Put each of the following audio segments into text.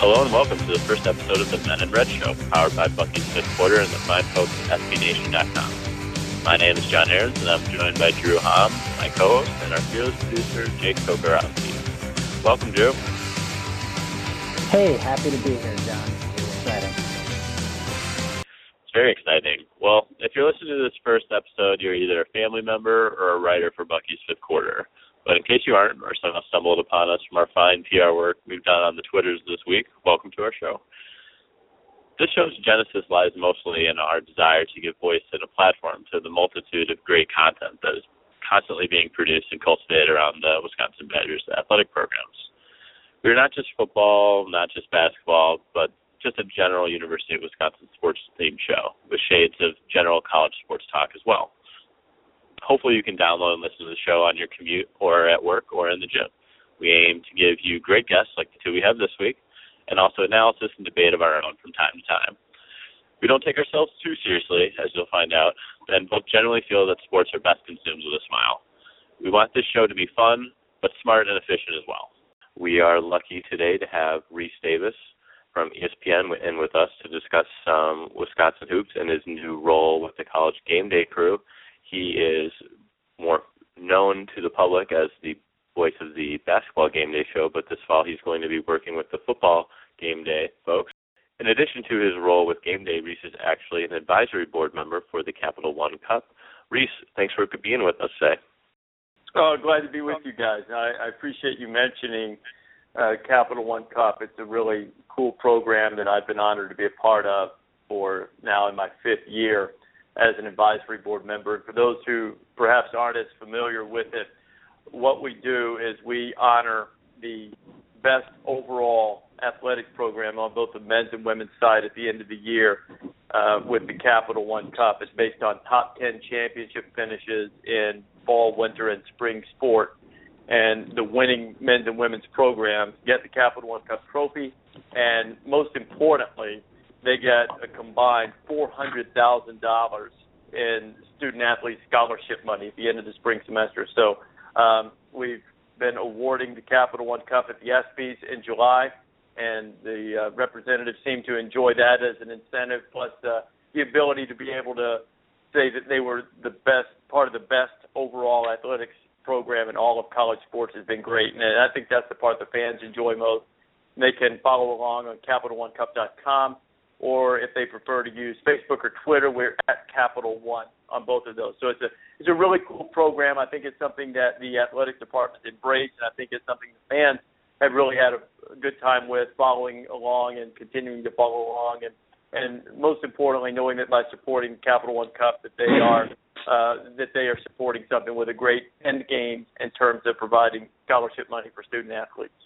Hello and welcome to the first episode of the Men in Red Show, powered by Bucky's Fifth Quarter and the fine folks at SBNation.com. My name is John Aarons, and I'm joined by Drew Hom, my co-host, and our fearless producer, Jake Tokarowski. Welcome, Drew. Hey, happy to be here, John. It's exciting. It's very exciting. Well, if you're listening to this first episode, you're either a family member or a writer for Bucky's Fifth Quarter. But in case you aren't, or somehow stumbled upon us from our fine PR work we've done on the Twitters this week, welcome to our show. This show's genesis lies mostly in our desire to give voice and a platform to the multitude of great content that is constantly being produced and cultivated around the Wisconsin Badgers athletic programs. We're not just football, not just basketball, but just a general University of Wisconsin sports-themed show with shades of general college sports talk as well. Hopefully you can download and listen to the show on your commute or at work or in the gym. We aim to give you great guests like the two we have this week, and also analysis and debate of our own from time to time. We don't take ourselves too seriously, as you'll find out, and both generally feel that sports are best consumed with a smile. We want this show to be fun, but smart and efficient as well. We are lucky today to have Rece Davis from ESPN in with us to discuss some Wisconsin hoops and his new role with the College Game Day crew. He is more known to the public as the voice of the Basketball Game Day show, but this fall he's going to be working with the Football Game Day folks. In addition to his role with Game Day, Rece is actually an advisory board member for the Capital One Cup. Rece, thanks for being with us today. Oh, glad to be with you guys. I appreciate you mentioning Capital One Cup. It's a really cool program that I've been honored to be a part of for now in my fifth year as an advisory board member. And for those who perhaps aren't as familiar with it, what we do is we honor the best overall athletic program on both the men's and women's side at the end of the year with the Capital One Cup. It's based on top 10 championship finishes in fall, winter, and spring sport. And the winning men's and women's programs get the Capital One Cup trophy, and most importantly, they get a combined $400,000 in student-athlete scholarship money at the end of the spring semester. So we've been awarding the Capital One Cup at the ESPYs in July, and the representatives seem to enjoy that as an incentive, plus the ability to be able to say that they were the best, part of the best overall athletics program in all of college sports has been great. And I think that's the part the fans enjoy most. They can follow along on CapitalOneCup.com, or if they prefer to use Facebook or Twitter, we're at Capital One on both of those. So it's a really cool program. I think it's something that the athletic department embraced, and I think it's something the fans have really had a good time with, following along and continuing to follow along, and most importantly, knowing that by supporting Capital One Cup that they are supporting something with a great end game in terms of providing scholarship money for student athletes.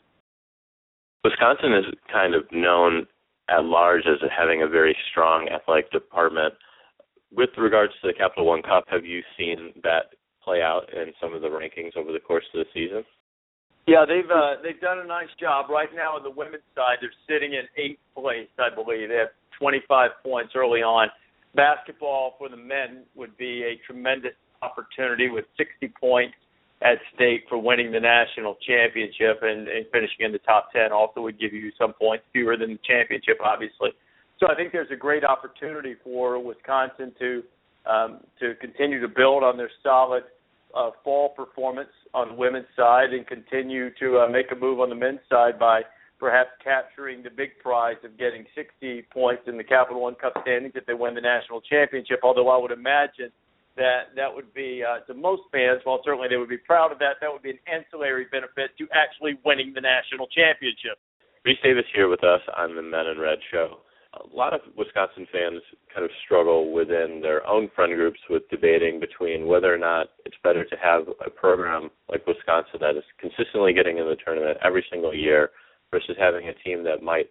Wisconsin is kind of known at large as having a very strong athletic department. With regards to the Capital One Cup, have you seen that play out in some of the rankings over the course of the season? Yeah, they've done a nice job. Right now on the women's side, they're sitting in 8th place, I believe. They have 25 points early on. Basketball for the men would be a tremendous opportunity with 60 points at stake for winning the national championship, and finishing in the top 10 also would give you some points, fewer than the championship, obviously. So I think there's a great opportunity for Wisconsin to continue to build on their solid fall performance on the women's side and continue to make a move on the men's side by perhaps capturing the big prize of getting 60 points in the Capital One Cup standings if they win the national championship, although I would imagine that would be, to most fans, while certainly they would be proud of that would be an ancillary benefit to actually winning the national championship. Rece Davis here with us on the Men in Red show. A lot of Wisconsin fans kind of struggle within their own friend groups with debating between whether or not it's better to have a program like Wisconsin that is consistently getting in the tournament every single year versus having a team that might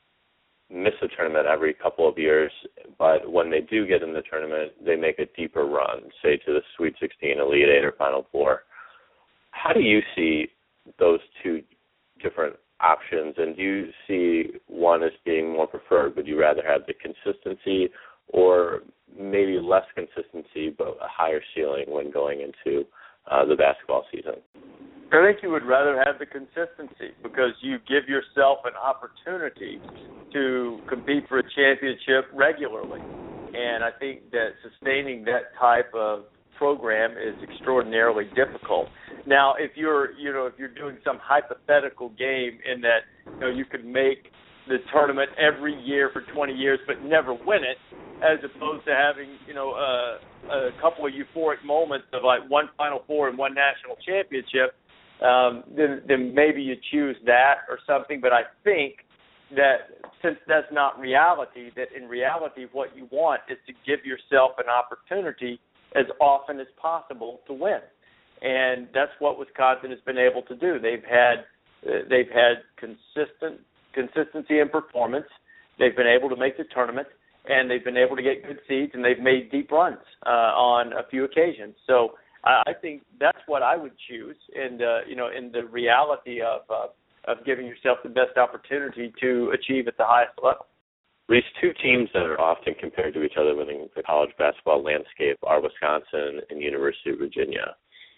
miss a tournament every couple of years, but when they do get in the tournament, they make a deeper run, say to the Sweet 16, Elite Eight, or Final Four. How do you see those two different options, and do you see one as being more preferred? Would you rather have the consistency or maybe less consistency but a higher ceiling when going into the basketball season? I think you would rather have the consistency because you give yourself an opportunity to compete for a championship regularly. And I think that sustaining that type of program is extraordinarily difficult. Now, if you're doing some hypothetical game in that, you could make the tournament every year for 20 years but never win it, as opposed to having, a couple of euphoric moments of like one Final Four and one national championship, then maybe you choose that or something. But I think that since that's not reality, that in reality what you want is to give yourself an opportunity as often as possible to win. And that's what Wisconsin has been able to do. They've had consistency in performance. They've been able to make the tournament, and they've been able to get good seeds, and they've made deep runs on a few occasions. So I think that's what I would choose, in the reality of giving yourself the best opportunity to achieve at the highest level. These two teams that are often compared to each other within the college basketball landscape are Wisconsin and University of Virginia.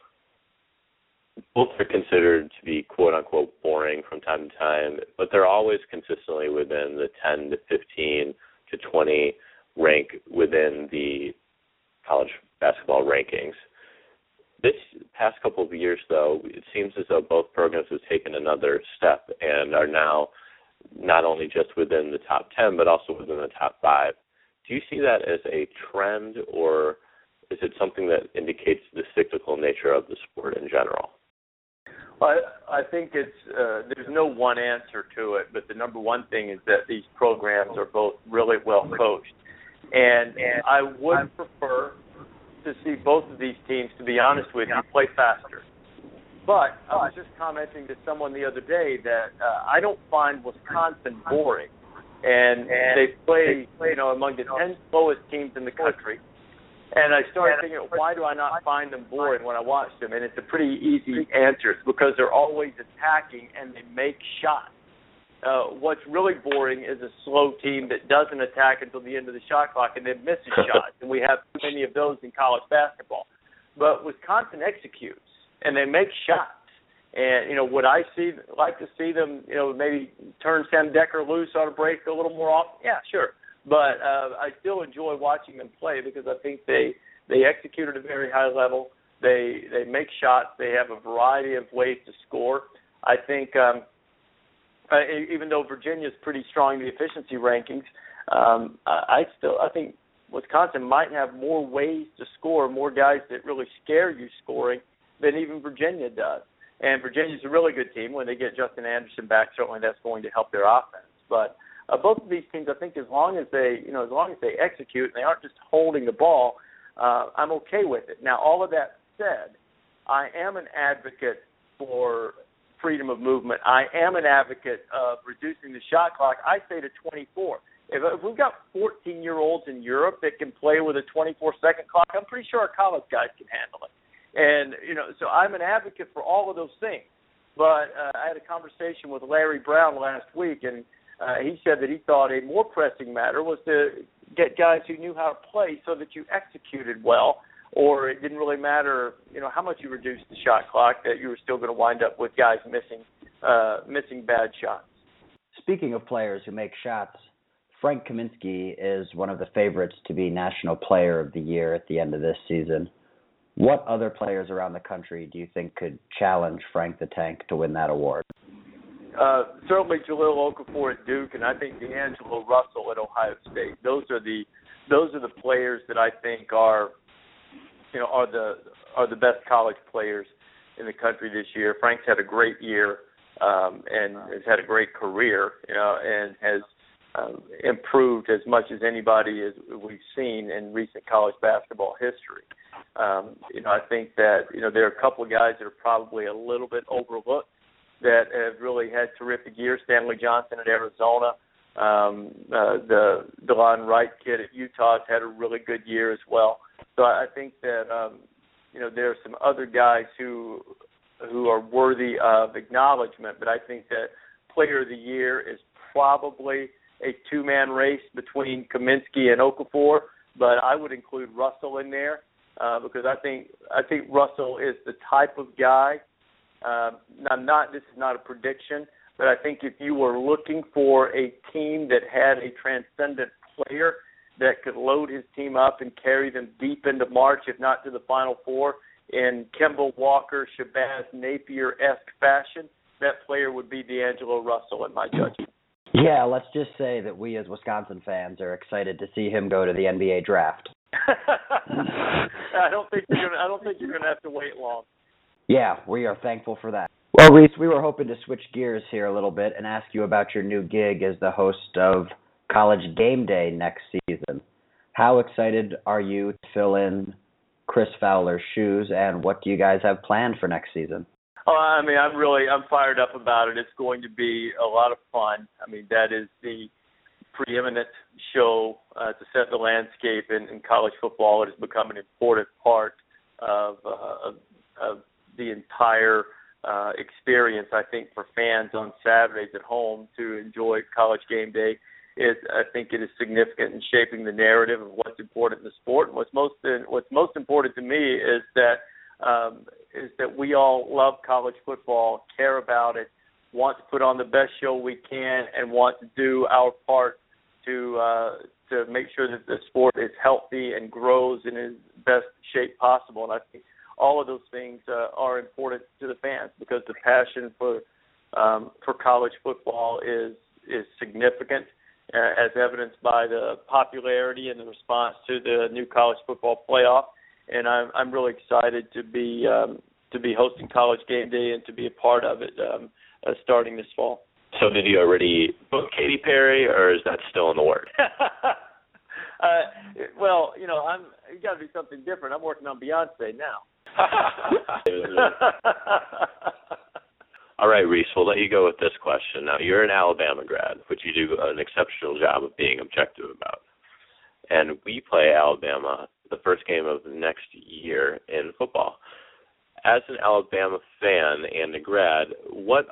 Both are considered to be quote-unquote boring from time to time, but they're always consistently within the 10 to 15 to 20 rank within the college basketball rankings. This past couple of years, though, it seems as though both programs have taken another step and are now not only just within the top 10, but also within the top 5. Do you see that as a trend, or is it something that indicates the cyclical nature of the sport in general? Well, I think there's no one answer to it, but the number one thing is that these programs are both really well coached. And I would prefer to see both of these teams, to be honest with you, play faster. But I was just commenting to someone the other day that I don't find Wisconsin boring. And they play, among the 10 slowest teams in the country. And I started thinking, why do I not find them boring when I watch them? And it's a pretty easy answer. It's because they're always attacking and they make shots. What's really boring is a slow team that doesn't attack until the end of the shot clock and then misses shots. And we have too many of those in college basketball. But Wisconsin executes, and they make shots. And, would I like to see them, maybe turn Sam Decker loose on a break a little more often? Yeah, sure. But I still enjoy watching them play because I think they execute at a very high level. They make shots. They have a variety of ways to score. I think even though Virginia's pretty strong in the efficiency rankings, I think Wisconsin might have more ways to score, more guys that really scare you scoring than even Virginia does. And Virginia's a really good team. When they get Justin Anderson back, certainly that's going to help their offense. But both of these teams, I think, as long as they execute and they aren't just holding the ball, I'm okay with it. Now, all of that said, I am an advocate for freedom of movement. I am an advocate of reducing the shot clock. I say to 24. If we've got 14-year-olds in Europe that can play with a 24-second clock, I'm pretty sure our college guys can handle it. And, so I'm an advocate for all of those things. But I had a conversation with Larry Brown last week, and he said that he thought a more pressing matter was to get guys who knew how to play so that you executed well, or it didn't really matter, how much you reduced the shot clock, that you were still going to wind up with guys missing bad shots. Speaking of players who make shots, Frank Kaminsky is one of the favorites to be National Player of the Year at the end of this season. What other players around the country do you think could challenge Frank the Tank to win that award? Certainly Jahlil Okafor at Duke, and I think D'Angelo Russell at Ohio State. Those are the players that I think are the best college players in the country this year. Frank's had a great year and has had a great career, and has improved as much as anybody as we've seen in recent college basketball history. I think that there are a couple of guys that are probably a little bit overlooked that have really had terrific years. Stanley Johnson at Arizona, the DeLon Wright kid at Utah has had a really good year as well. So I think that there are some other guys who are worthy of acknowledgement, but I think that Player of the Year is probably a two-man race between Kaminsky and Okafor, but I would include Russell in there because I think Russell is the type of guy This is not a prediction, but I think if you were looking for a team that had a transcendent player that could load his team up and carry them deep into March, if not to the Final Four, in Kemba Walker, Shabazz Napier-esque fashion, that player would be D'Angelo Russell, in my judgment. Yeah, let's just say that we as Wisconsin fans are excited to see him go to the NBA draft. I don't think you're gonna have to wait long. Yeah, we are thankful for that. Well, Reese, we were hoping to switch gears here a little bit and ask you about your new gig as the host of College Game Day next season. How excited are you to fill in Chris Fowler's shoes, and what do you guys have planned for next season? Oh, I mean, I'm fired up about it. It's going to be a lot of fun. I mean, that is the preeminent show to set the landscape in college football. It has become an important part of the entire experience, I think, for fans on Saturdays at home to enjoy College Game Day. I think it is significant in shaping the narrative of what's important in the sport. And what's most important to me is that we all love college football, care about it, want to put on the best show we can, and want to do our part to make sure that the sport is healthy and grows in its best shape possible. And I think all of those things are important to the fans because the passion for college football is significant, as evidenced by the popularity and the response to the new college football playoff. And I'm really excited to be hosting College Game Day and to be a part of it starting this fall. So did you already book Katy Perry, or is that still in the works? Well, you got to do something different. I'm working on Beyonce now. All right, Reese, we'll let you go with this question. Now, you're an Alabama grad, which you do an exceptional job of being objective about. And we play Alabama the first game of next year in football. As an Alabama fan and a grad, what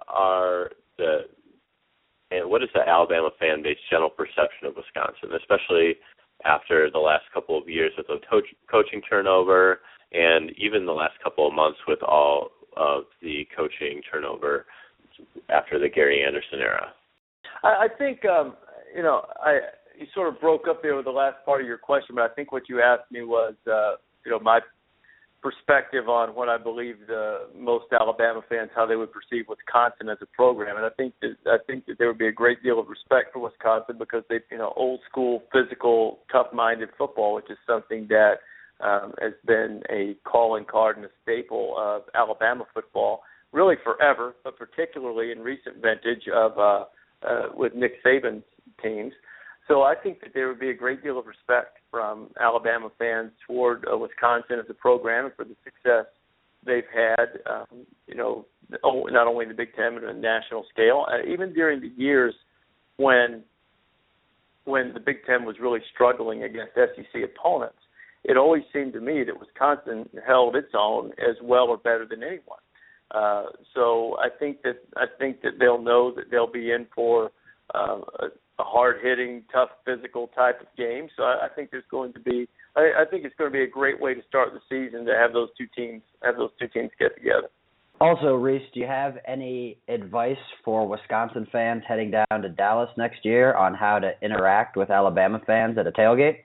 is the Alabama fan base general perception of Wisconsin, especially after the last couple of years with the coaching turnover and even the last couple of months with all of the coaching turnover after the Gary Anderson era? I think, you sort of broke up there with the last part of your question, but I think what you asked me was, my perspective on what I believe most Alabama fans, how they would perceive Wisconsin as a program. And I think that there would be a great deal of respect for Wisconsin because they, old school, physical, tough-minded football, which is something that has been a calling card and a staple of Alabama football really forever, but particularly in recent vintage of with Nick Saban's teams. So I think that there would be a great deal of respect from Alabama fans toward Wisconsin as a program and for the success they've had, not only in the Big Ten but on a national scale. Even during the years when the Big Ten was really struggling against SEC opponents, it always seemed to me that Wisconsin held its own as well or better than anyone. So I think that they'll know that they'll be in for a hard-hitting, tough, physical type of game. So I think it's going to be a great way to start the season to have those two teams get together. Also, Reese, do you have any advice for Wisconsin fans heading down to Dallas next year on how to interact with Alabama fans at a tailgate?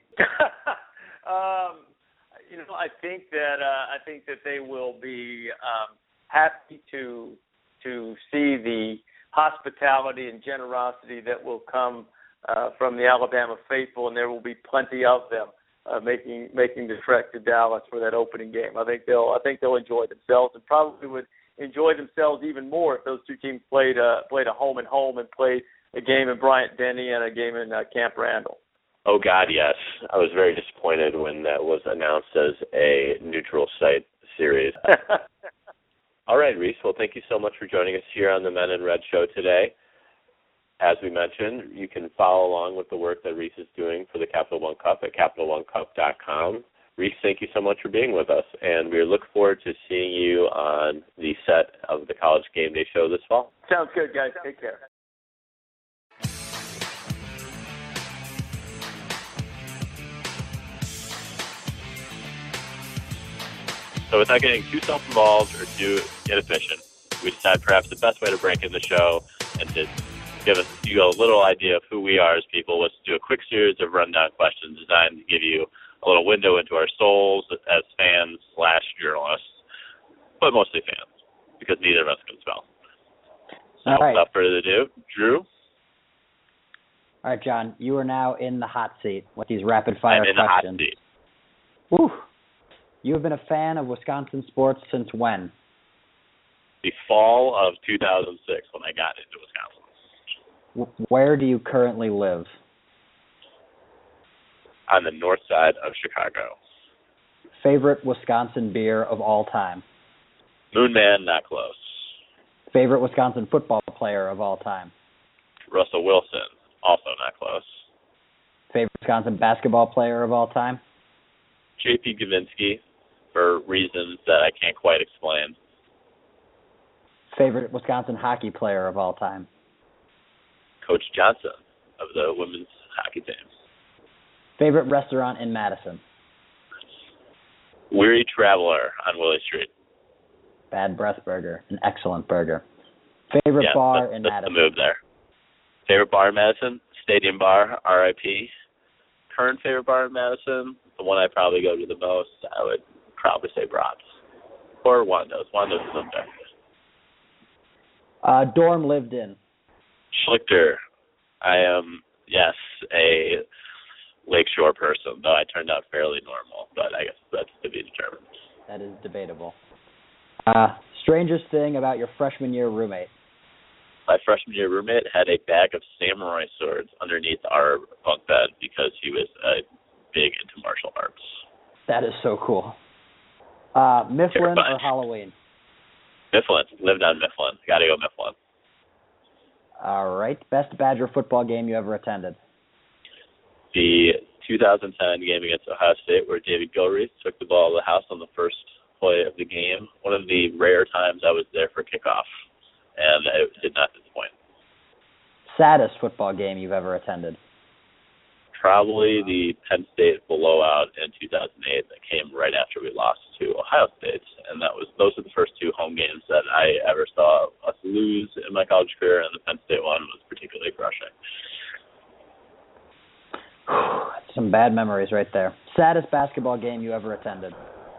I think that they will be happy to see the hospitality and generosity that will come from the Alabama faithful, and there will be plenty of them making the trek to Dallas for that opening game. I think they'll enjoy themselves, and probably would enjoy themselves even more if those two teams played a home and home and played a game in Bryant-Denny and a game in Camp Randall. Oh, God, yes. I was very disappointed when that was announced as a neutral site series. All right, Reese. Well, thank you so much for joining us here on the Men in Red Show today. As we mentioned, you can follow along with the work that Reese is doing for the Capital One Cup at CapitalOneCup.com. Reese, thank you so much for being with us, and we look forward to seeing you on the set of the College Game Day show this fall. Sounds good, guys. Take care. So without getting too self-involved or too inefficient, we decided perhaps the best way to break in the show and to give you a little idea of who we are as people was to do a quick series of rundown questions designed to give you a little window into our souls as fans/journalists, but mostly fans, because neither of us can spell. So All right. without further ado, Drew. All right, John, you are now in the hot seat with these rapid-fire questions. I'm in the hot seat. Woo. You have been a fan of Wisconsin sports since when? The fall of 2006 when I got into Wisconsin. Where do you currently live? On the north side of Chicago. Favorite Wisconsin beer of all time? Moon Man, not close. Favorite Wisconsin football player of all time? Russell Wilson, also not close. Favorite Wisconsin basketball player of all time? J.P. Gavinsky, for reasons that I can't quite explain. Favorite Wisconsin hockey player of all time? Coach Johnson of the women's hockey team. Favorite restaurant in Madison? Weary Traveler on Willie Street. Bad Breath Burger, an excellent burger. Favorite bar in Madison? That's the move there. Favorite bar in Madison? Stadium Bar, R.I.P. Current favorite bar in Madison? The one I probably go to the most, I would probably say Bratz. Or Wando's. Wando's is up there. Dorm lived in? Schlichter. I am, yes, a Lakeshore person, though I turned out fairly normal, but I guess that's to be determined. That is debatable. Strangest thing about your freshman year roommate? My freshman year roommate had a bag of samurai swords underneath our bunk bed because he was big into martial arts. That is so cool. Mifflin or Halloween? Mifflin. Lived on Mifflin. Got to go Mifflin. All right. Best Badger football game you ever attended? The 2010 game against Ohio State where David Gilreath took the ball to the house on the first play of the game. One of the rare times I was there for kickoff, and it did not disappoint. Saddest football game you've ever attended? Probably the Penn State blowout in 2008 that came right after we lost to Ohio State, and those are the first two home games that I ever saw us lose in my college career, and the Penn State one was particularly crushing. Some bad memories right there. Saddest basketball game you ever attended?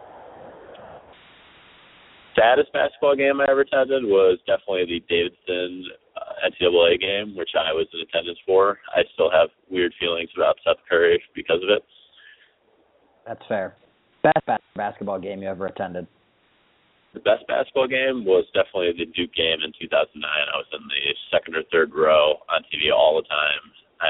Saddest basketball game I ever attended was definitely the Davidson NCAA game, which I was in attendance for. I still have weird feelings about Seth Curry because of it. That's fair. Best basketball game you ever attended? The best basketball game was definitely the Duke game in 2009. I was in the second or third row on TV all the time.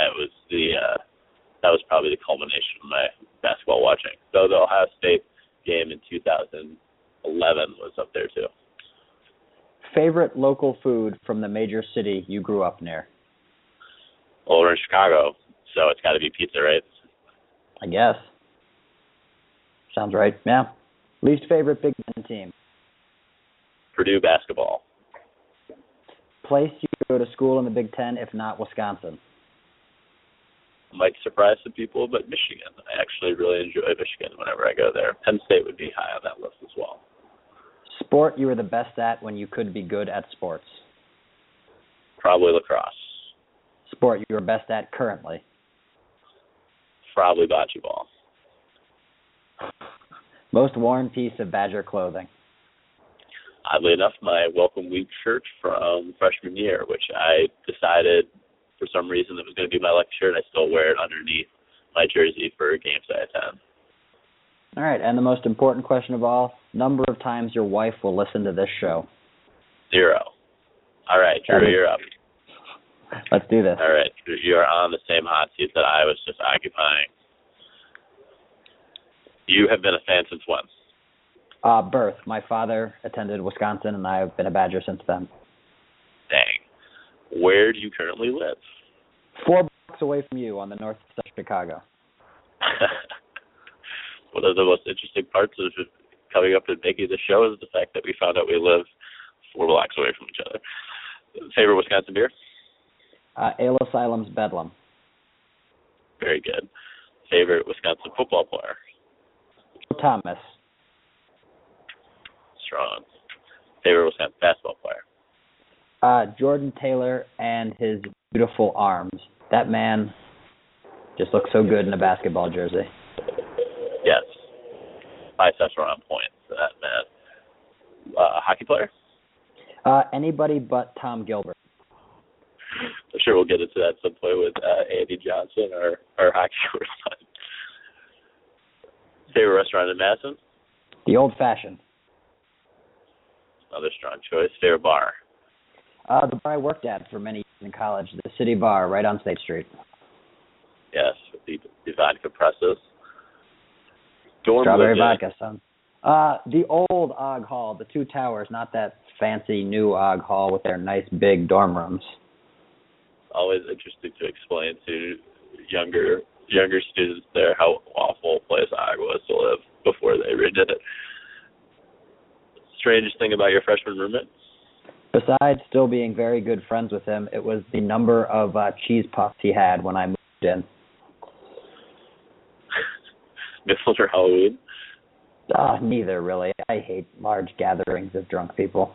That was probably the culmination of my basketball watching. Though the Ohio State game in 2011 was up there too. Favorite local food from the major city you grew up near? Well, we're in Chicago, so it's got to be pizza, right? I guess. Sounds right, yeah. Least favorite Big Ten team? Purdue basketball. Place you go to school in the Big Ten, if not Wisconsin? Might surprise some people, but Michigan. I actually really enjoy Michigan whenever I go there. Penn State would be high on that list as well. Sport you were the best at when you could be good at sports? Probably lacrosse. Sport you are best at currently? Probably bocce ball. Most worn piece of Badger clothing? Oddly enough, my Welcome Week shirt from freshman year, which I decided for some reason it was going to be my lucky shirt. I still wear it underneath my jersey for games I attend. All right, and the most important question of all, number of times your wife will listen to this show? 0. All right, Drew, you're up. Let's do this. All right, you are on the same hot seat that I was just occupying. You have been a fan since when? Birth. My father attended Wisconsin, and I have been a Badger since then. Dang. Where do you currently live? 4 blocks away from you on the north side of Chicago. One of the most interesting parts of coming up and making the show is the fact that we found out we live 4 blocks away from each other. Favorite Wisconsin beer? Ale Asylum's Bedlam. Very good. Favorite Wisconsin football player? Thomas. Strong. Favorite Wisconsin basketball player? Jordan Taylor and his beautiful arms. That man just looks so good in a basketball jersey. Yes. Biceps are on point for that man. Hockey player? Anybody but Tom Gilbert. I'm sure we'll get into that some point with Andy Johnson, our hockey correspondent. Favorite restaurant in Madison? The Old Fashioned. Another strong choice. Favorite bar? The bar I worked at for many years in college, the City Bar, right on State Street. Yes, with the vodka presses. Strawberry vodka, son. The old Og Hall, the two towers, not that fancy new Og Hall with their nice big dorm rooms. Always interesting to explain to younger students there how awful a place Og was to live before they redid it. Strangest thing about your freshman roommate? Besides still being very good friends with him, it was the number of cheese puffs he had when I moved in. Mifflin or Halloween? Neither, really. I hate large gatherings of drunk people.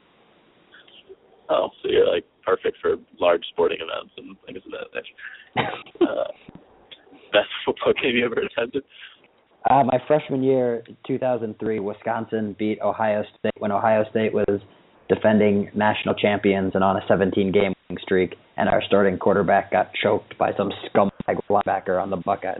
Oh, so you're like perfect for large sporting events and things of that nature. Best football game you ever attended? My freshman year, 2003, Wisconsin beat Ohio State when Ohio State was defending national champions and on a 17-game winning streak, and our starting quarterback got choked by some scumbag linebacker on the Buckeyes.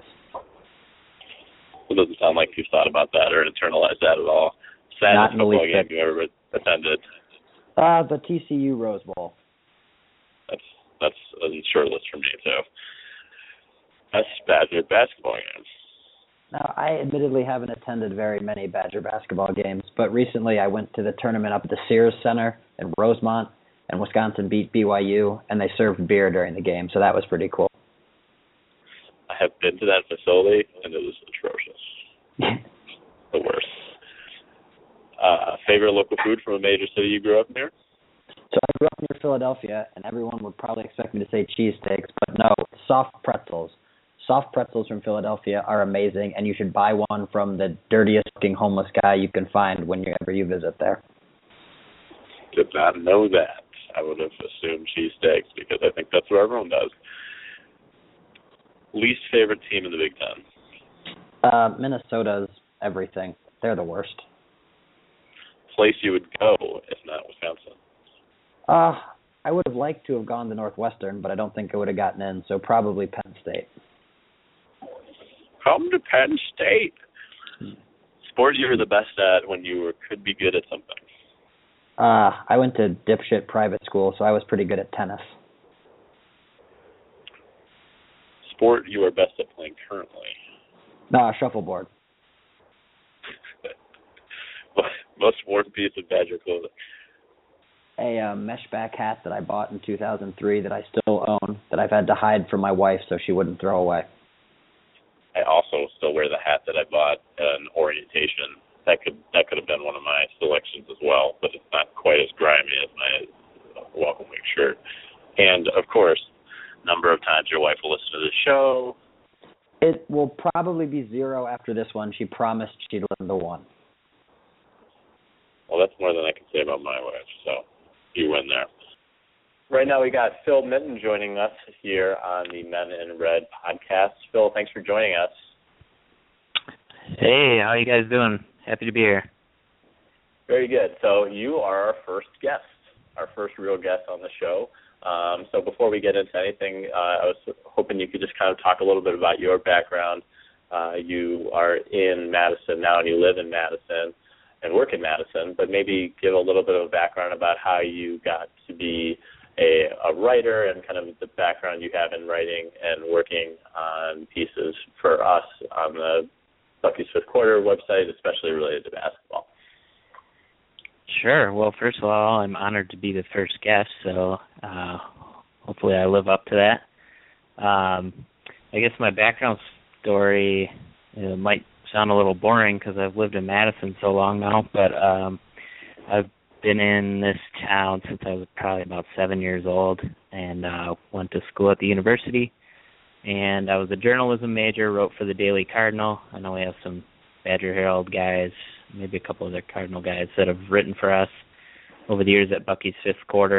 It doesn't sound like you've thought about that or internalized that at all. Saddest football game you ever attended? The TCU Rose Bowl. That's a short list for me, too. That's Badger basketball games. Now, I admittedly haven't attended very many Badger basketball games, but recently I went to the tournament up at the Sears Center in Rosemont, and Wisconsin beat BYU, and they served beer during the game, so that was pretty cool. I have been to that facility, and it was atrocious. The worst. Favorite local food from a major city you grew up near? So I grew up near Philadelphia, and everyone would probably expect me to say cheesesteaks, but no, soft pretzels. Soft pretzels from Philadelphia are amazing, and you should buy one from the dirtiest-looking homeless guy you can find whenever you visit there. Did not know that. I would have assumed cheesesteaks because I think that's what everyone does. Least favorite team in the Big Ten? Minnesota's everything. They're the worst. Place you would go if not Wisconsin? I would have liked to have gone to Northwestern, but I don't think I would have gotten in, so probably Penn State. Come to Penn State. Sport you were the best at when you could be good at something? I went to dipshit private school, so I was pretty good at tennis. Sport you are best at playing currently? Shuffleboard. Most worn piece of Badger clothing? A mesh back hat that I bought in 2003 that I still own, that I've had to hide from my wife so she wouldn't throw away. I also still wear the hat that I bought in orientation. That could have been one of my selections as well, but it's not quite as grimy as my welcome week shirt. And, of course, number of times your wife will listen to the show. It will probably be 0 after this one. She promised she'd listen to 1. Well, that's more than I can say about my wife, so you win there. Right now we got Phil Minton joining us here on the Men in Red podcast. Phil, thanks for joining us. Hey, how you guys doing? Happy to be here. Very good. So you are our first guest, our first real guest on the show. So before we get into anything, I was hoping you could just kind of talk a little bit about your background. You are in Madison now, and you live in Madison and work in Madison, but maybe give a little bit of a background about how you got to be a writer and kind of the background you have in writing and working on pieces for us on the Bucky's Fifth Quarter website, especially related to basketball. Sure. Well, first of all, I'm honored to be the first guest, so hopefully I live up to that. I guess my background story might sound a little boring because I've lived in Madison so long now, but I've been in this town since I was probably about 7 years old, and went to school at the university. And I was a journalism major, wrote for the Daily Cardinal. I know we have some Badger Herald guys, maybe a couple other Cardinal guys that have written for us over the years at Bucky's Fifth Quarter.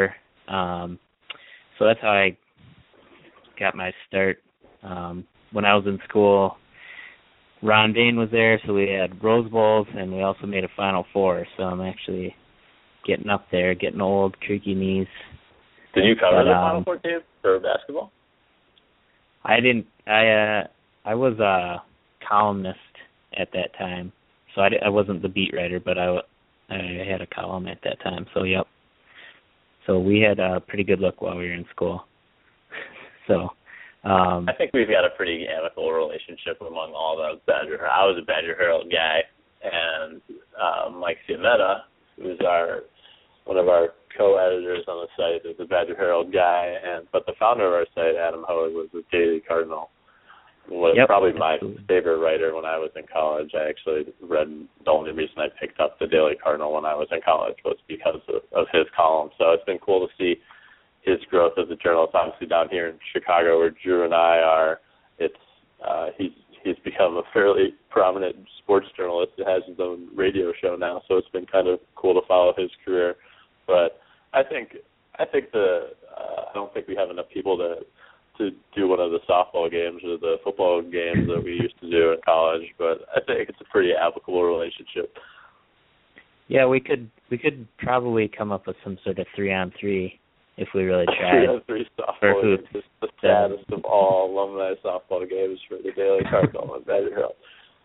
So that's how I got my start. When I was in school, Ron Dane was there, so we had Rose Bowls, and we also made a Final Four. So I'm actually getting up there, getting old, creaky knees. Did you cover the Final Four team for basketball? I didn't. I was a columnist at that time, so I wasn't the beat writer, but I had a column at that time. So yep. So we had a pretty good look while we were in school. So. I think we've got a pretty amicable relationship among all the Badger. I was a Badger Herald guy, and Mike Ciametta, who's one of our co-editors on the site, is a Badger Herald guy, but the founder of our site, Adam Hogue, was the Daily Cardinal. Was probably my favorite writer when I was in college. I actually read, the only reason I picked up the Daily Cardinal when I was in college was because of his column. So it's been cool to see his growth as a journalist. Obviously down here in Chicago, where Drew and I are, he's become a fairly prominent sports journalist and has his own radio show now. So it's been kind of cool to follow his career. But I think I don't think we have enough people to do one of the softball games or the football games that we used to do in college. But I think it's a pretty amicable relationship. Yeah, we could probably come up with some sort of 3-on-3 if we really tried. 3-on-3 softball games is the saddest of all alumni softball games for the Daily Cardinal and Badger Herald.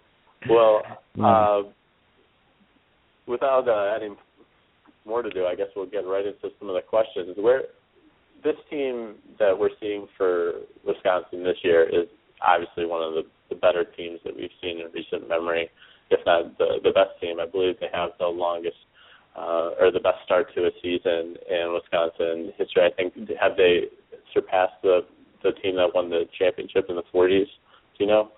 Well, without any more to do, I guess we'll get right into some of the questions. This team that we're seeing for Wisconsin this year is obviously one of the better teams that we've seen in recent memory, if not the best team. I believe they have the longest or the best start to a season in Wisconsin history. I think, have they surpassed the team that won the championship in the 40s? Do you know?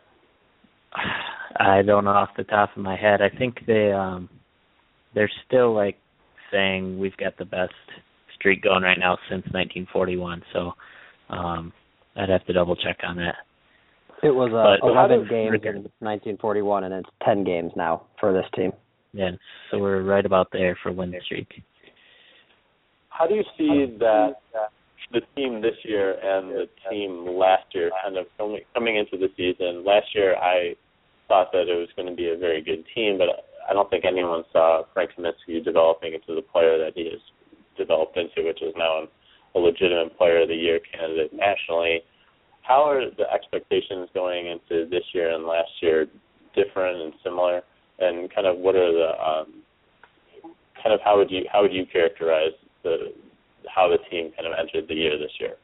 I don't know off the top of my head. I think they're still like saying we've got the best streak going right now since 1941. So I'd have to double check on that. It was 11 games in 1941, and it's 10 games now for this team. Yeah, so we're right about there for win streak. How do you see that the team this year and the team last year kind of coming into the season? Last year I thought that it was going to be a very good team, but I don't think anyone saw Frank Kaminsky developing into the player that he has developed into, which is now a legitimate Player of the Year candidate nationally. How are the expectations going into this year and last year different and similar? And kind of what are the how would you characterize how the team kind of entered the year this year?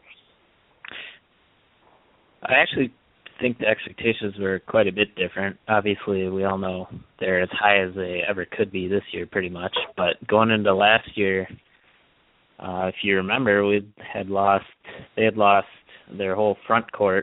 I actually think the expectations were quite a bit different. Obviously, we all know they're as high as they ever could be this year, pretty much. But going into last year, if you remember, they had lost their whole front court,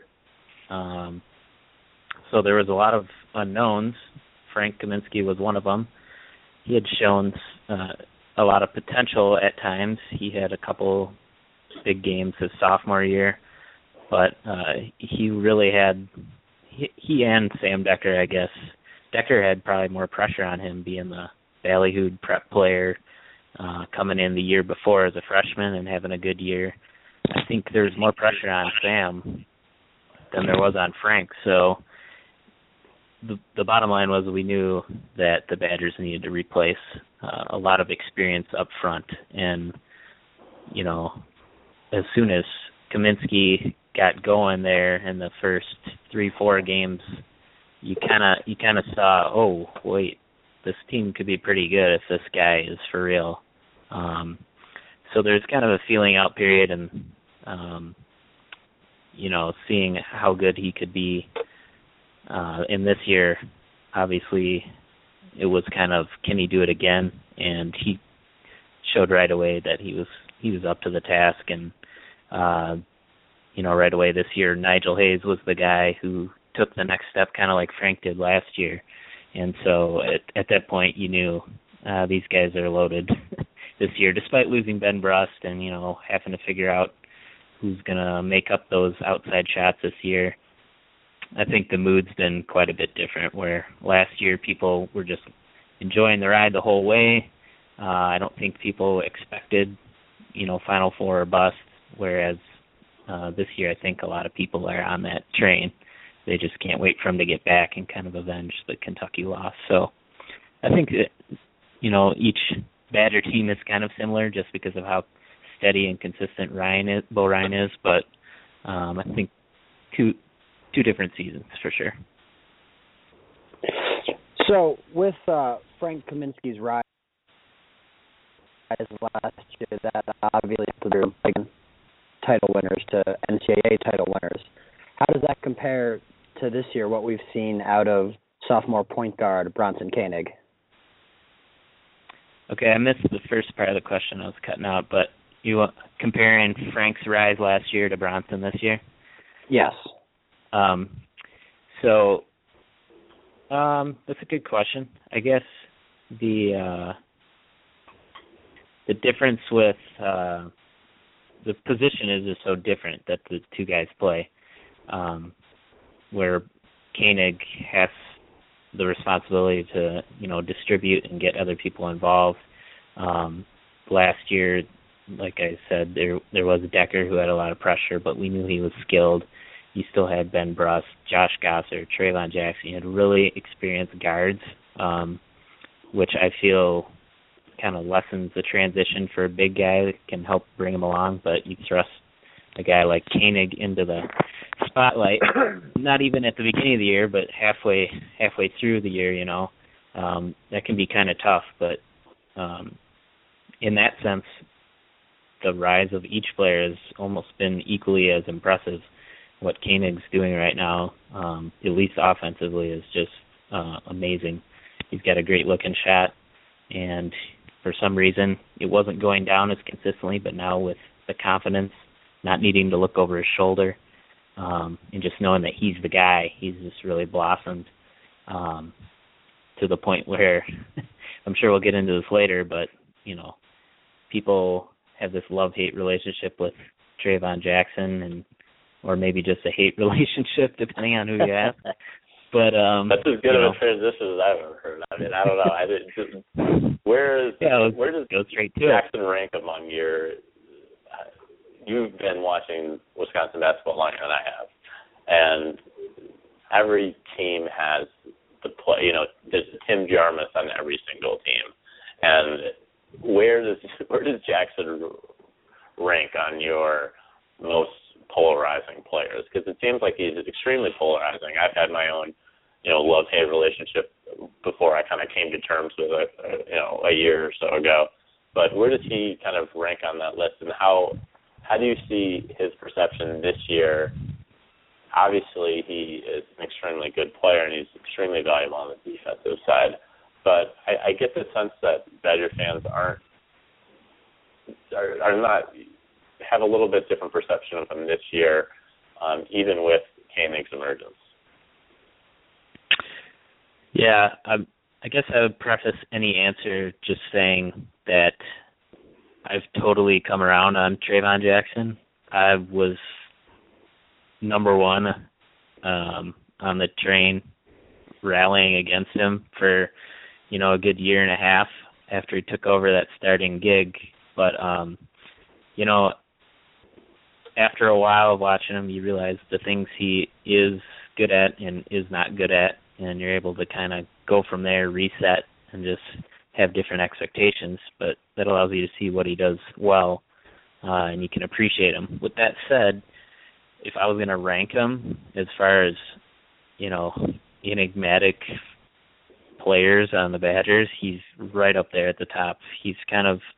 so there was a lot of unknowns. Frank Kaminsky was one of them. He had shown a lot of potential at times. He had a couple big games his sophomore year, but he really had he and Sam Decker, I guess. Decker had probably more pressure on him being the ballyhooed prep player, coming in the year before as a freshman and having a good year. I think there's more pressure on Sam than there was on Frank. So the bottom line was we knew that the Badgers needed to replace a lot of experience up front. And, you know, as soon as Kaminsky got going there in the first 3-4 games, you kind of saw, oh, wait, this team could be pretty good if this guy is for real. So there's kind of a feeling out period and, you know, seeing how good he could be. In this year, obviously, it was kind of, can he do it again? And he showed right away that he was up to the task. And, you know, right away this year, Nigel Hayes was the guy who took the next step, kind of like Frank did last year. And so at that point, you knew these guys are loaded this year, despite losing Ben Brust and, you know, having to figure out who's going to make up those outside shots this year. I think the mood's been quite a bit different, where last year people were just enjoying the ride the whole way. I don't think people expected, Final Four or bust, whereas this year I think a lot of people are on that train. They just can't wait for him to get back and kind of avenge the Kentucky loss. So I think that, each Badger team is kind of similar just because of how steady and consistent Bo Ryan is, but I think two different seasons for sure. So with Frank Kaminsky's rise last year, that obviously they're title winners to NCAA title winners. How does that compare to this year, what we've seen out of sophomore point guard Bronson Koenig? Okay, I missed the first part of the question. I was cutting out, but you comparing Frank's rise last year to Bronson this year? Yes. That's a good question. I guess the difference with the position is just so different that the two guys play, where Koenig has the responsibility to, distribute and get other people involved. Last year, like I said, there was Decker who had a lot of pressure, but we knew he was skilled. You still had Ben Bruss, Josh Gosser, Trayvon Jackson. You had really experienced guards, which I feel kind of lessens the transition for a big guy that can help bring him along, but you thrust a guy like Koenig into the spotlight, not even at the beginning of the year, but halfway through the year, that can be kind of tough. But in that sense, the rise of each player has almost been equally as impressive. What Koenig's doing right now, at least offensively, is just amazing. He's got a great-looking shot, and for some reason, it wasn't going down as consistently, but now with the confidence, not needing to look over his shoulder, and just knowing that he's the guy, he's just really blossomed to the point where I'm sure we'll get into this later, but, people have this love-hate relationship with Trayvon Jackson, or maybe just a hate relationship, depending on who you ask. But that's as good of a transition as I've ever heard. I mean, I don't know. Where does go straight to Jackson rank among your? You've been watching Wisconsin basketball longer than I have, and every team has the play. There's Tim Jarmuth on every single team, and where does Jackson rank on your most polarizing players? Because it seems like he's extremely polarizing. I've had my own, love-hate relationship before I kind of came to terms with it, a year or so ago. But where does he kind of rank on that list, and how do you see his perception this year? Obviously, he is an extremely good player, and he's extremely valuable on the defensive side. But I get the sense that Badger fans are not have a little bit different perception of him this year, even with Koenig's emergence. Yeah, I guess I would preface any answer just saying that I've totally come around on Trayvon Jackson. I was number one on the train, rallying against him for, a good year and a half after he took over that starting gig. But, after a while of watching him, you realize the things he is good at and is not good at, and you're able to kind of go from there, reset, and just have different expectations. But that allows you to see what he does well, and you can appreciate him. With that said, if I was going to rank him as far as, enigmatic players on the Badgers, he's right up there at the top. He's kind of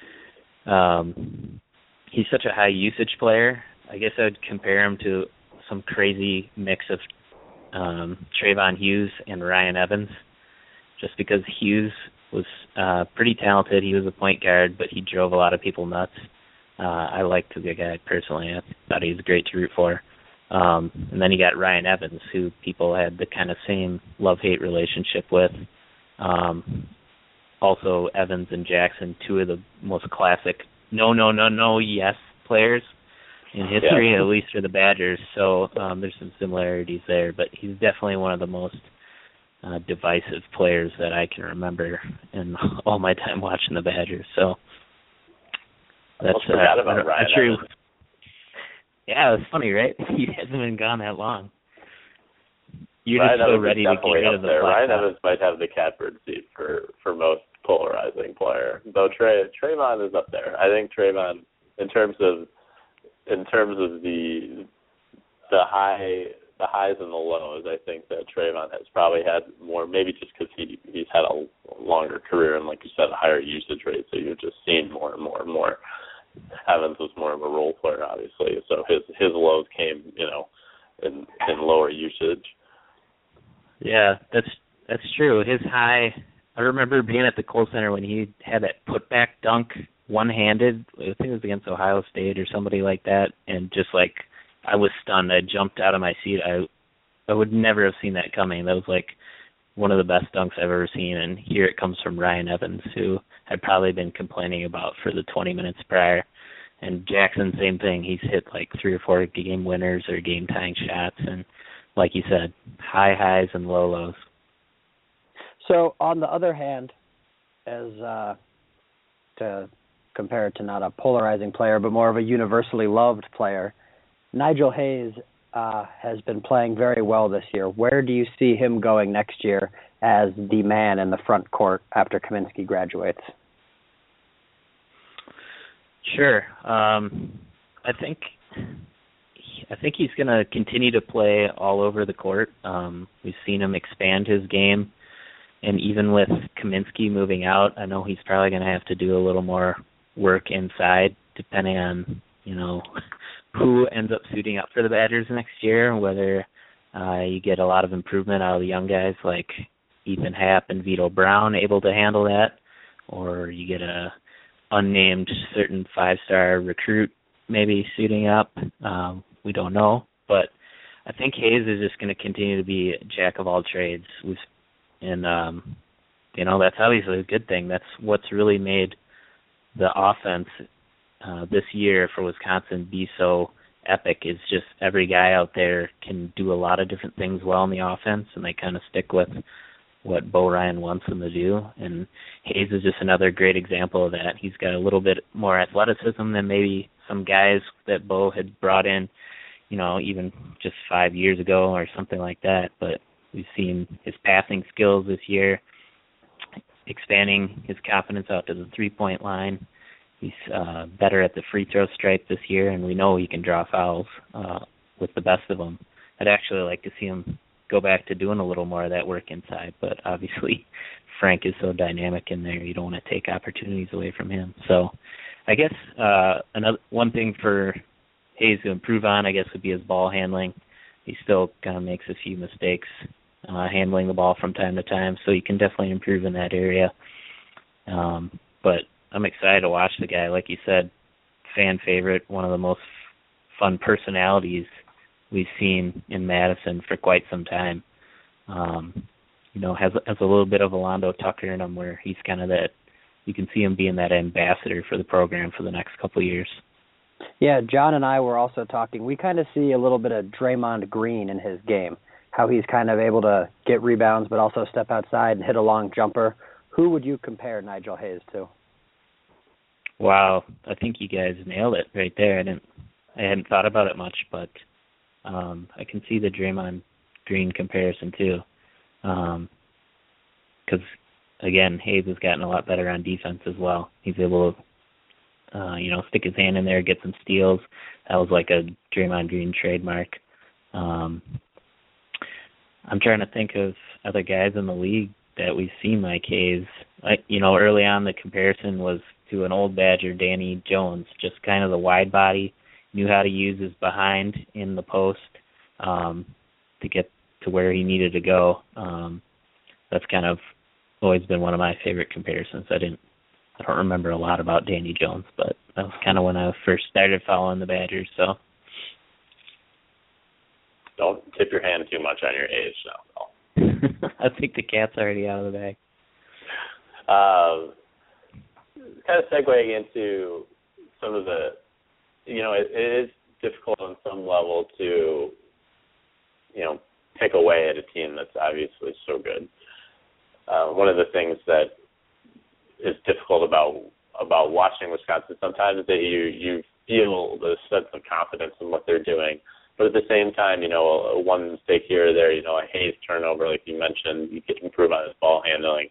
he's such a high usage player. I guess I would compare him to some crazy mix of Trayvon Hughes and Ryan Evans, just because Hughes was pretty talented. He was a point guard, but he drove a lot of people nuts. I liked the guy personally. I thought he was great to root for. And then you got Ryan Evans, who people had the kind of same love-hate relationship with. Also, Evans and Jackson, two of the most classic yes players in history, at least for the Badgers. So there's some similarities there, but he's definitely one of the most divisive players that I can remember in all my time watching the Badgers. So That's forgot about Ryan Evans. Yeah, it's funny, right? He hasn't been gone that long. You're Ryan just so Evans ready to get rid of the Ryan Evans might have the catbird seat for most polarizing player, though Trayvon is up there. I think Trayvon, in terms of the highs and the lows, I think that Trayvon has probably had more, maybe just because he's had a longer career and, like you said, a higher usage rate, so you're just seeing more and more and more. Evans was more of a role player, obviously, so his lows came, in lower usage. Yeah, that's true. His high, I remember being at the Kohl Center when he had that putback dunk one-handed. I think it was against Ohio State or somebody like that, and just like I was stunned. I jumped out of my seat. I would never have seen that coming. That was like one of the best dunks I've ever seen, and here it comes from Ryan Evans, who I'd probably been complaining about for the 20 minutes prior. And Jackson, same thing. He's hit like 3 or 4 game winners or game-tying shots, and like you said, high highs and low lows. So on the other hand, as to compare it to not a polarizing player, but more of a universally loved player, Nigel Hayes has been playing very well this year. Where do you see him going next year as the man in the front court after Kaminsky graduates? Sure. I think he's going to continue to play all over the court. We've seen him expand his game, and even with Kaminsky moving out, I know he's probably going to have to do a little more work inside, depending on who ends up suiting up for the Badgers next year, whether you get a lot of improvement out of the young guys like Ethan Happ and Vito Brown able to handle that, or you get a unnamed certain 5-star recruit maybe suiting up. We don't know, but I think Hayes is just going to continue to be a jack of all trades. And that's obviously a good thing. That's what's really made the offense this year for Wisconsin be so epic, is just every guy out there can do a lot of different things well in the offense, and they kind of stick with what Bo Ryan wants them to do. And Hayes is just another great example of that. He's got a little bit more athleticism than maybe some guys that Bo had brought in, even just 5 years ago or something like that. But we've seen his passing skills this year, expanding his confidence out to the three-point line. He's better at the free throw stripe this year, and we know he can draw fouls with the best of them. I'd actually like to see him go back to doing a little more of that work inside, but obviously Frank is so dynamic in there, you don't want to take opportunities away from him. So I guess one thing for Hayes to improve on, I guess, would be his ball handling. He still kind of makes a few mistakes handling the ball from time to time, so he can definitely improve in that area. But I'm excited to watch the guy. Like you said, fan favorite, one of the most fun personalities we've seen in Madison for quite some time. Has a little bit of Alondo Tucker in him, where he's kind of that, you can see him being that ambassador for the program for the next couple of years. Yeah, John and I were also talking. We kind of see a little bit of Draymond Green in his game, how he's kind of able to get rebounds but also step outside and hit a long jumper. Who would you compare Nigel Hayes to? Wow, I think you guys nailed it right there. I hadn't thought about it much, but I can see the Draymond Green comparison too. Because, again, Hayes has gotten a lot better on defense as well. He's able to, stick his hand in there, get some steals. That was like a Draymond Green trademark. I'm trying to think of other guys in the league that we've seen like Hayes. Early on the comparison was to an old Badger, Danny Jones, just kind of the wide body, knew how to use his behind in the post to get to where he needed to go. That's kind of always been one of my favorite comparisons. I don't remember a lot about Danny Jones, but that was kind of when I first started following the Badgers. So don't tip your hand too much on your age now. I think the cat's already out of the bag. Kind of segueing into some of the, it is difficult on some level to, pick away at a team that's obviously so good. One of the things that is difficult about about watching Wisconsin sometimes that you feel the sense of confidence in what they're doing. But at the same time, one mistake here or there, a Hayes turnover, like you mentioned, you can improve on his ball handling.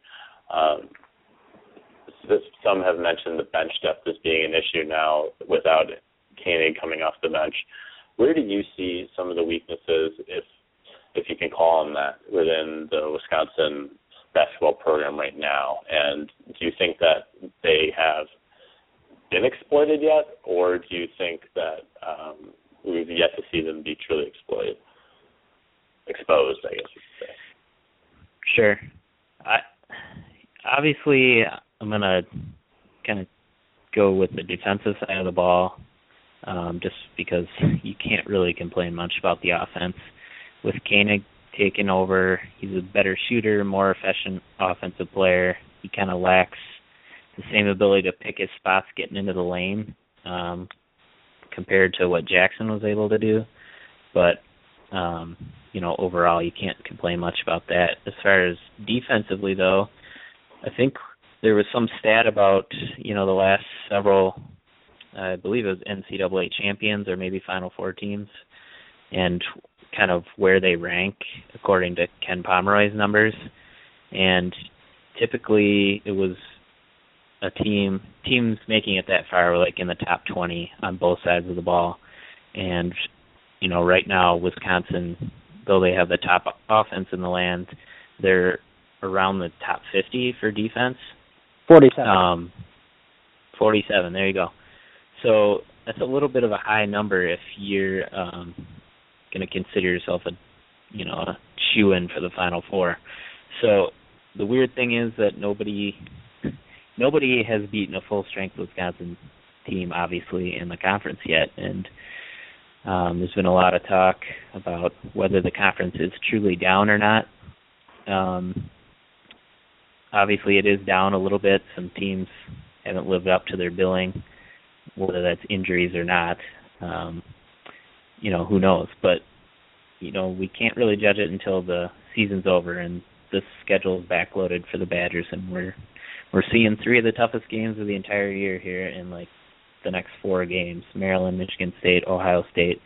Some have mentioned the bench depth as being an issue now without Koenig coming off the bench. Where do you see some of the weaknesses, if you can call them that, within the Wisconsin basketball program right now? And do you think that they have been exploited yet, or do you think that we've yet to see them be truly exposed, I guess you could say? Sure. Obviously, I'm going to kind of go with the defensive side of the ball, just because you can't really complain much about the offense. With Koenig taking over, he's a better shooter, more efficient offensive player. He kind of lacks the same ability to pick his spots getting into the lane compared to what Jackson was able to do. But, overall, you can't complain much about that. As far as defensively, though, I think there was some stat about, the last several, I believe it was NCAA champions or maybe Final Four teams, and kind of where they rank according to Ken Pomeroy's numbers. And typically it was teams making it that far were like in the top 20 on both sides of the ball. And, right now Wisconsin, though they have the top offense in the land, they're around the top 50 for defense. 47. 47, there you go. So that's a little bit of a high number if you're going to consider yourself a shoe-in for the Final Four. So the weird thing is that nobody has beaten a full-strength Wisconsin team, obviously, in the conference yet. And there's been a lot of talk about whether the conference is truly down or not. Obviously, it is down a little bit. Some teams haven't lived up to their billing, whether that's injuries or not. Who knows? But, we can't really judge it until the season's over and the schedule is backloaded for the Badgers, and we're seeing 3 of the toughest games of the entire year here in, the next 4 games: Maryland, Michigan State, Ohio State.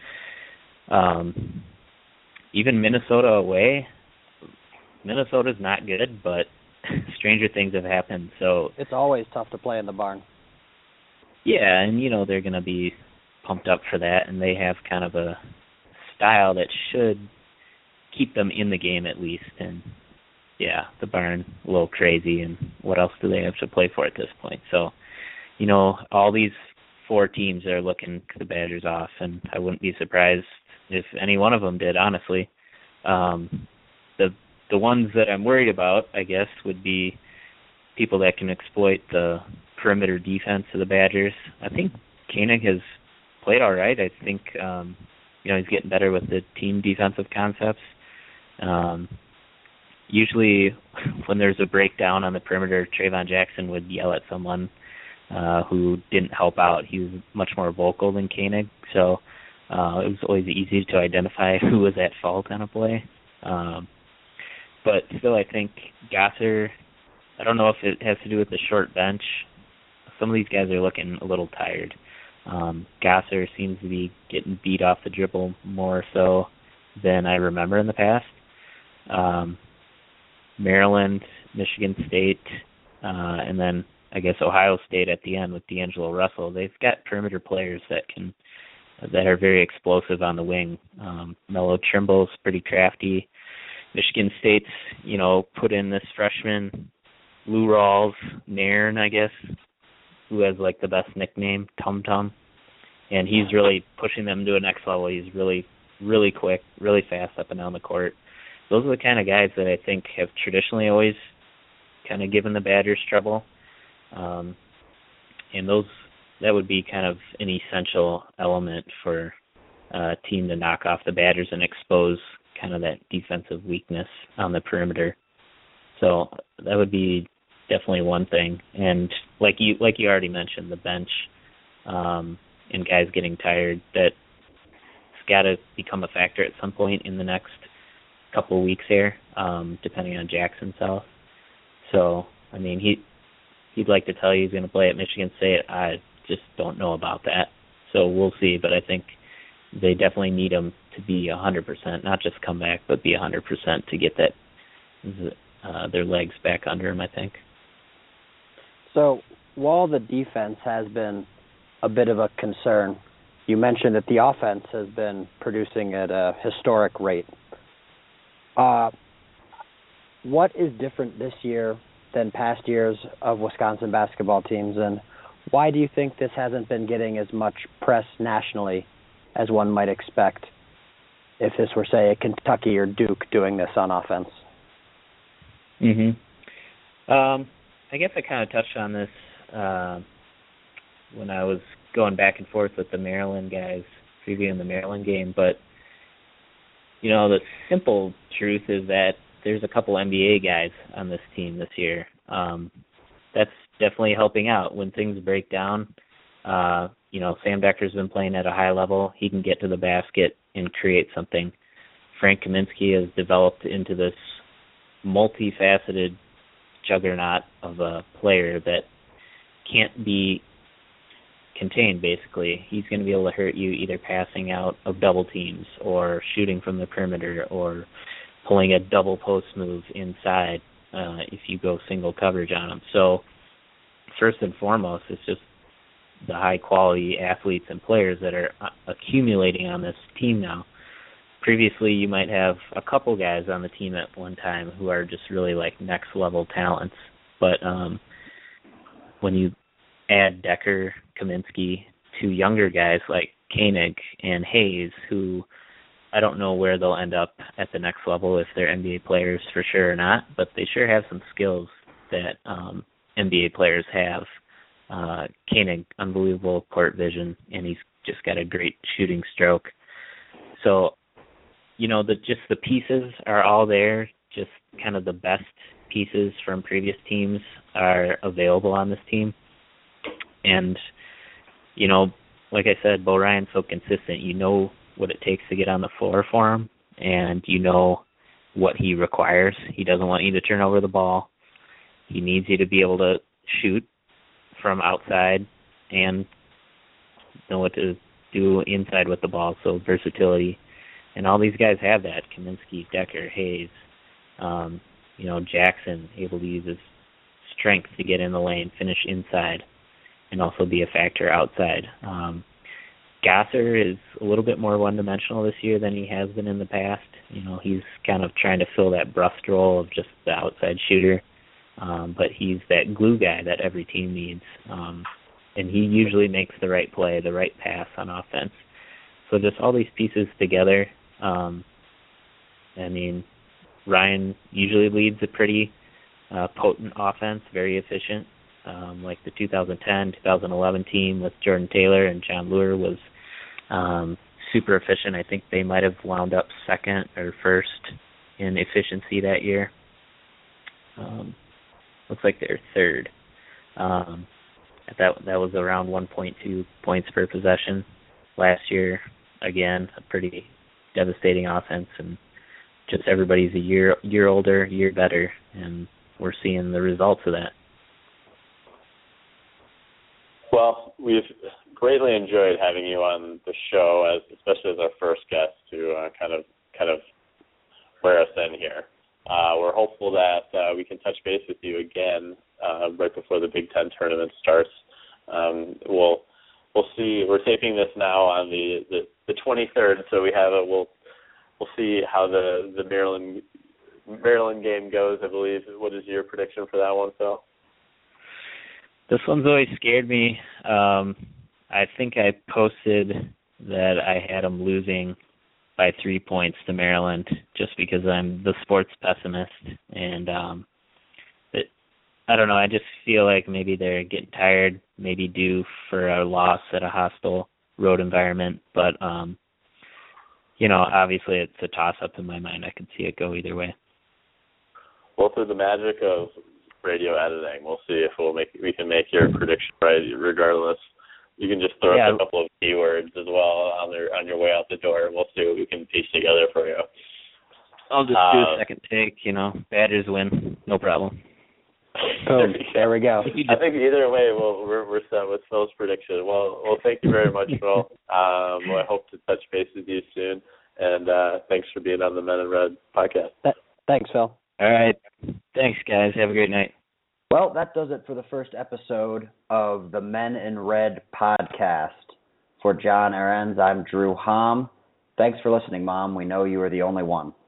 Even Minnesota away. Minnesota's not good, but stranger things have happened. So it's always tough to play in the barn. Yeah, and they're going to be pumped up for that, and they have kind of a style that should keep them in the game at least. And yeah, the barn a little crazy, and what else do they have to play for at this point? So, all these 4 teams are looking the Badgers off, and I wouldn't be surprised if any one of them did, honestly. The ones that I'm worried about, I guess, would be people that can exploit the perimeter defense of the Badgers. I think Koenig has played all right. I think, he's getting better with the team defensive concepts. Usually when there's a breakdown on the perimeter, Trayvon Jackson would yell at someone who didn't help out. He was much more vocal than Koenig, so it was always easy to identify who was at fault on a play. But still, I think Gasser, I don't know if it has to do with the short bench. Some of these guys are looking a little tired. Gasser seems to be getting beat off the dribble more so than I remember in the past. Maryland, Michigan State, and then I guess Ohio State at the end with D'Angelo Russell. They've got perimeter players that are very explosive on the wing. Melo Trimble's pretty crafty. Michigan State's, put in this freshman, Lou Rawls, Nairn, I guess, who has the best nickname, Tum Tum, and he's really pushing them to a next level. He's really, really quick, really fast up and down the court. Those are the kind of guys that I think have traditionally always kind of given the Badgers trouble, and that would be kind of an essential element for a team to knock off the Badgers and expose kind of that defensive weakness on the perimeter. So that would be definitely one thing. And like you already mentioned, the bench and guys getting tired, that's got to become a factor at some point in the next couple of weeks here, depending on Jackson's health. So, I mean, he'd like to tell you he's going to play at Michigan State. I just don't know about that. So we'll see, but I think they definitely need him to be 100%, not just come back, but be 100% to get their legs back under him, I think. So while the defense has been a bit of a concern, you mentioned that the offense has been producing at a historic rate. What is different this year than past years of Wisconsin basketball teams, and why do you think this hasn't been getting as much press nationally as one might expect if this were, say, a Kentucky or Duke doing this on offense? I guess I kind of touched on this when I was going back and forth with the Maryland guys previewing the Maryland game, but the simple truth is that there's a couple NBA guys on this team this year. That's definitely helping out when things break down. Sam Decker's been playing at a high level. He can get to the basket and create something. Frank Kaminsky has developed into this multifaceted juggernaut of a player that can't be contained, basically. He's going to be able to hurt you either passing out of double teams or shooting from the perimeter or pulling a double post move inside if you go single coverage on him. So first and foremost, it's just the high-quality athletes and players that are accumulating on this team now. Previously, you might have a couple guys on the team at one time who are just really like next-level talents. But when you add Decker, Kaminsky, two younger guys like Koenig and Hayes, who I don't know where they'll end up at the next level, if they're NBA players for sure or not, but they sure have some skills that NBA players have. Koenig, unbelievable court vision, and he's just got a great shooting stroke. So, the pieces are all there, just kind of the best pieces from previous teams are available on this team. And, like I said, Bo Ryan's so consistent. You know what it takes to get on the floor for him, and you know what he requires. He doesn't want you to turn over the ball. He needs you to be able to shoot from outside and know what to do inside with the ball, so versatility. And all these guys have that. Kaminsky, Decker, Hayes, Jackson, able to use his strength to get in the lane, finish inside, and also be a factor outside. Gasser is a little bit more one-dimensional this year than he has been in the past. He's kind of trying to fill that Brust role of just the outside shooter. But he's that glue guy that every team needs. And he usually makes the right play, the right pass on offense. So just all these pieces together, Ryan usually leads a pretty potent offense, very efficient. Like the 2010, 2011 team with Jordan Taylor and John Lure was super efficient. I think they might have wound up second or first in efficiency that year. Looks like they're third. That was around 1.2 points per possession. Last year, again, a pretty devastating offense, and just everybody's a year older, year better, and we're seeing the results of that. Well, we've greatly enjoyed having you on the show, especially as our first guest to kind of wear us in here. We're hopeful that we can touch base with you again right before the Big Ten tournament starts. We'll see. We're taping this now on the 23rd, so we have it. We'll see how the Maryland game goes. I believe. What is your prediction for that one, Phil? This one's always scared me. I think I posted that I had them losing by 3 points to Maryland just because I'm the sports pessimist. And I don't know, I just feel like maybe they're getting tired, maybe due for a loss at a hostile road environment. But, obviously it's a toss-up in my mind. I can see it go either way. Well, through the magic of radio editing, we'll see if we can make your prediction right regardless. You can just throw up a couple of keywords as well on your way out the door, and we'll see what we can piece together for you. I'll just do a second take, Badgers win, no problem. Boom. There we go. I think either way, we're set with Phil's prediction. Well, thank you very much, Phil. I hope to touch base with you soon, and thanks for being on the Men in Red podcast. Thanks, Phil. All right. Thanks, guys. Have a great night. Well, that does it for the first episode of the Men in Red podcast. For John Ahrens, I'm Drew Hom. Thanks for listening, Mom. We know you are the only one.